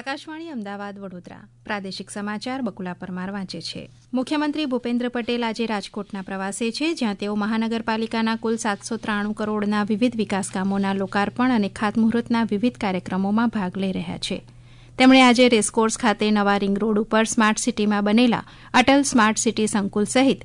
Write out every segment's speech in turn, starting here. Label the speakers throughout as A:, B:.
A: આકાશવાણી અમદાવાદ વડોદરા પ્રાદેશિક સમાચાર બકુલા પરમાર વાંચે છે. મુખ્યમંત્રી ભૂપેન્દ્ર પટેલ આજે રાજકોટના પ્રવાસે છે, જ્યાં તેઓ મહાનગરપાલિકાના કુલ 793 કરોડના વિવિધ વિકાસ કામોના લોકાર્પણ અને ખાતમુહૂર્તના વિવિધ કાર્યક્રમોમાં ભાગ લઈ રહ્યા છે. તેમણે આજે રેસકોર્સ ખાતે નવા રિંગ રોડ ઉપર સ્માર્ટ સિટીમાં બનેલા અટલ સ્માર્ટ સિટી સંકુલ સહિત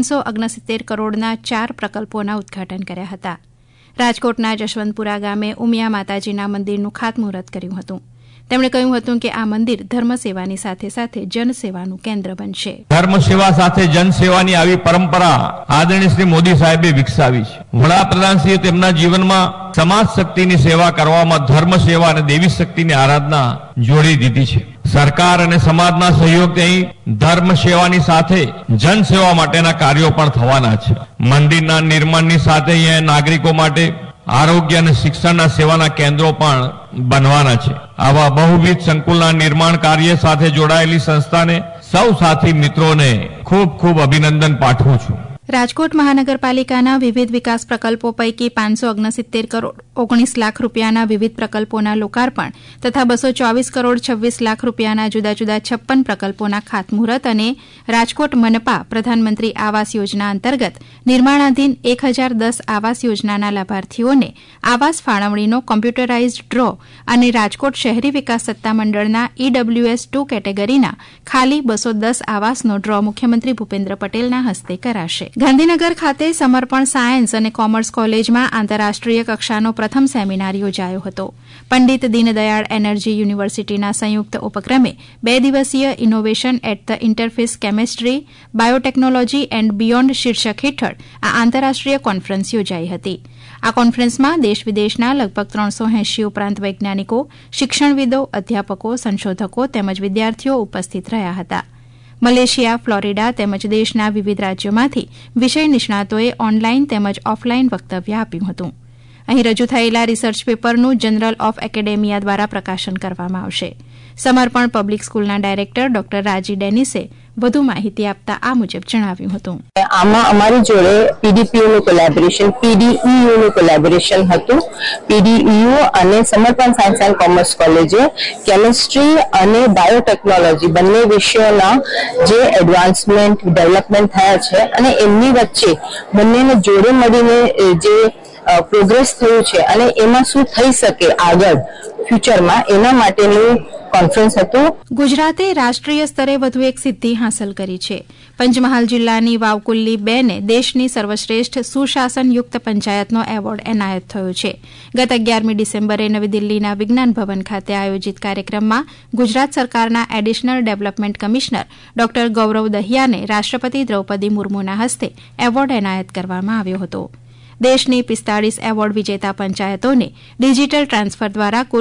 A: 569 કરોડના 4 પ્રકલ્પોના ઉદઘાટન કર્યા હતા. રાજકોટના જશવંતપુરા ગામે ઉમિયા માતાજીના મંદિરનું ખાતમુહૂર્ત કર્યું હતું. તેમણે કહ્યું હતું કે આ મંદિર ધર્મસેવાની સાથે સાથે જનસેવાનું કેન્દ્ર બનશે.
B: ધર્મસેવા સાથે જનસેવાની આવી પરંપરા આદરણીય શ્રી મોદી સાહેબે વિકસાવી છે. વડાપ્રધાનશ્રીએ તેમના જીવનમાં સમાજ શક્તિની સેવા કરવામાં ધર્મસેવા અને દેવી શક્તિની આરાધના જોડી દીધી છે. સરકાર અને સમાજના સહયોગથી ધર્મ સેવાની સાથે જનસેવા માટેના કાર્યો પણ થવાના છે. મંદિરના નિર્માણની સાથે અહીંયા નાગરિકો માટે આરોગ્ય અને શિક્ષણના સેવાના કેન્દ્રો પણ બનવાના છે. આવા બહુવિધ સંકુલના નિર્માણ કાર્ય સાથે જોડાયેલી સંસ્થાને સૌ સાથી મિત્રોને ખૂબ ખૂબ અભિનંદન પાઠવું છું.
A: રાજકોટ મહાનગરપાલિકાના વિવિધ વિકાસ પ્રકલ્પો પૈકી 569 કરોડ 19 લાખ રૂપિયાના વિવિધ પ્રકલ્પોના લોકાર્પણ તથા 224 કરોડ 26 લાખ રૂપિયાના જુદા જુદા 56 પ્રકલ્પોના ખાતમુહૂર્ત અને રાજકોટ મનપા પ્રધાનમંત્રી આવાસ યોજના અંતર્ગત નિર્માણાધીન 1010 આવાસ યોજનાના લાભાર્થીઓને આવાસ ફાળવણીનો કોમ્પ્યુટરાઇઝડ ડ્રો અને રાજકોટ શહેરી વિકાસ સત્તામંડળના EWS2 કેટેગરીના ખાલી 210 આવાસનો ડ્રો મુખ્યમંત્રી ભૂપેન્દ્ર પટેલના હસ્તે કરાશે. ગાંધીનગર ખાતે સમર્પણ સાયન્સ અને કોમર્સ કોલેજમાં આંતરરાષ્ટ્રીય કક્ષાનો પ્રથમ સેમિનાર યોજાયો હતો. પંડિત દીનદયાળ એનર્જી યુનિવર્સિટીના સંયુક્ત ઉપક્રમે 2 દિવસીય innovation at the interface chemistry biotechnology and beyond શીર્ષક હેઠળ આ આંતરરાષ્ટ્રીય કોન્ફરન્સ યોજાઈ હતી. આ કોન્ફરન્સમાં દેશ વિદેશના લગભગ 380 ઉપરાંત વૈજ્ઞાનિકો, શિક્ષણવિદો, અધ્યાપકો, સંશોધકો તેમજ વિદ્યાર્થીઓ ઉપસ્થિત રહ્યા હતા. મલેશિયા, ફ્લોરિડા તેમજ દેશના વિવિધ રાજ્યોમાંથી વિષય નિષ્ણાતોએ ઓનલાઇન તેમજ ઓફલાઇન વક્તવ્ય આપ્યું હતું. અહીં રજૂ થયેલા રિસર્ચ પેપરનું જનરલ ઓફ એકેડેમિયા દ્વારા પ્રકાશન કરવામાં આવશે. સમર્પણ પબ્લિક સ્કૂલના ડાયરેક્ટર ડોક્ટર રાજી ડેનિસે વધુ માહિતી આપતા આ મુજબ જણાવ્યું હતું.
C: આમાં અમારી જોડે PDPUનું કોલેબોરેશન, PDEUનું કોલેબોરેશન હતું. PDEU અને સમર્પણ સાયન્સ એન્ડ કોમર્સ કોલેજે કેમિસ્ટ્રી અને બાયોટેકનોલોજી બંને વિષયોના જે એડવાન્સમેન્ટ ડેવલપમેન્ટ થયા છે અને એમની વચ્ચે બંનેને જોડે મળીને જે પ્રોગ્રેસ થયું છે અને એમાં શું થઈ શકે આગળ ફ્યુચરમાં એના માટેનું કોન્ફરન્સ હતું.
A: ગુજરાતે રાષ્ટ્રીય સ્તરે વધુ એક સિદ્ધિ હાંસલ કરી છે. પંચમહાલ જિલ્લાની વાવકુલ્લી 2 ને દેશની સર્વશ્રેષ્ઠ સુશાસનયુક્ત પંચાયતનો એવોર્ડ એનાયત થયો છે. ગત 11મી ડિસેમ્બરે નવી દિલ્હીના વિજ્ઞાન ભવન ખાતે આયોજિત કાર્યક્રમમાં ગુજરાત સરકારના additional development commissioner doctor Gaurav દહિયાને રાષ્ટ્રપતિ દ્રૌપદી મુર્મુના હસ્તે એવોર્ડ એનાયત કરવામાં આવ્યો હતો. દેશની 45 એવોર્ડ વિજેતા પંચાયતોને ડિજીટલ ટ્રાન્સફર દ્વારા કુલ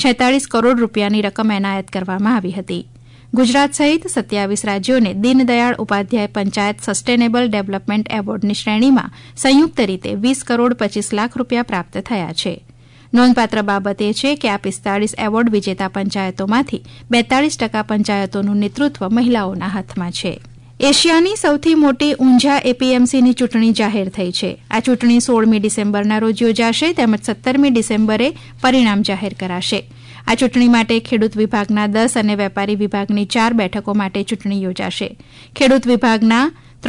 A: 46 કરોડ રૂપિયાની રકમ એનાયત કરવામાં આવી હતી. ગુજરાત સહિત 27 રાજ્યોને દીનદયાળ ઉપાધ્યાય પંચાયત સસ્ટેનેબલ ડેવલપમેન્ટ એવોર્ડની શ્રેણીમાં સંયુક્ત રીતે 20 કરોડ 25 લાખ રૂપિયા પ્રાપ્ત થયા છે. નોંધપાત્ર બાબત એ છે કે આ 45 એવોર્ડ વિજેતા પંચાયતોમાંથી 42% પંચાયતોનું નેતૃત્વ મહિલાઓના હાથમાં છે. એશિયાની સૌથી મોટી ઊંઝા APMCની ચૂંટણી જાહેર થઈ છે. આ ચૂંટણી 16મી ડિસેમ્બરના રોજ યોજાશે તેમજ 17મી ડિસેમ્બરે પરિણામ જાહેર કરાશે. આ ચૂંટણી માટે ખેડૂત વિભાગના 10 અને વેપારી વિભાગની 4 બેઠકો માટે ચૂંટણી યોજાશે. ખેડૂત વિભાગના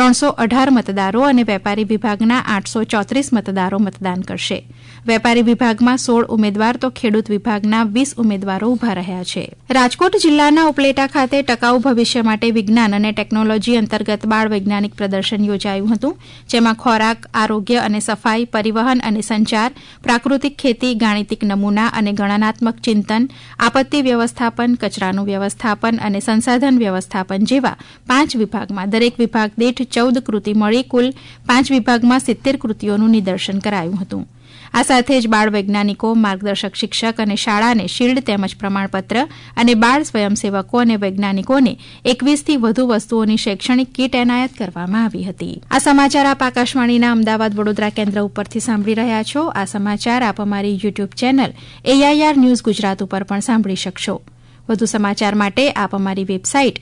A: 318 મતદારો અને વેપારી વિભાગના 834 મતદારો મતદાન કરશે. વેપારી વિભાગમાં 16 ઉમેદવાર તો ખેડૂત વિભાગના 20 ઉમેદવારો ઉભા રહ્યા છે. રાજકોટ જિલ્લાના ઉપલેટા ખાતે ટકાઉ ભવિષ્ય માટે વિજ્ઞાન અને ટેકનોલોજી અંતર્ગત બાળ વૈજ્ઞાનિક પ્રદર્શન યોજાયું હતું. જેમાં ખોરાક, આરોગ્ય અને સફાઈ, પરિવહન અને સંચાર, પ્રાકૃતિક ખેતી, ગાણિતિક નમૂના અને ગણનાત્મક ચિંતન, આપત્તિ વ્યવસ્થાપન, કચરાનું વ્યવસ્થાપન અને સંસાધન વ્યવસ્થાપન જેવા 5 વિભાગમાં દરેક વિભાગ દીઠ 14 કૃતિ મળી કુલ 5 વિભાગમાં 70 કૃતિઓનું નિદર્શન કરાયું હતું. આ સાથે જ બાળ વૈજ્ઞાનિકો, માર્ગદર્શક શિક્ષક અને શાળાને શિલ્ડ તેમજ પ્રમાણપત્ર અને બાળ સ્વયંસેવકો અને વૈજ્ઞાનિકોને 21થી વધુ વસ્તુઓની શૈક્ષણિક કીટ એનાયત કરવામાં આવી હતી. આ સમાચાર આપ આકાશવાણીના અમદાવાદ વડોદરા કેન્દ્ર ઉપરથી સાંભળી રહ્યા છો. આ સમાચાર આપ અમારી YouTube channel AIR news Gujarat ઉપર પણ સાંભળી શકશો. વધુ સમાચાર માટે આપ અમારી વેબસાઇટ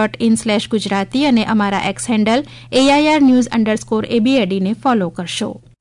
A: newsonair.gov.in/gujarati અને અમારા એક્સ હેન્ડલ AIR news_ABAD ને ફોલો કરશો.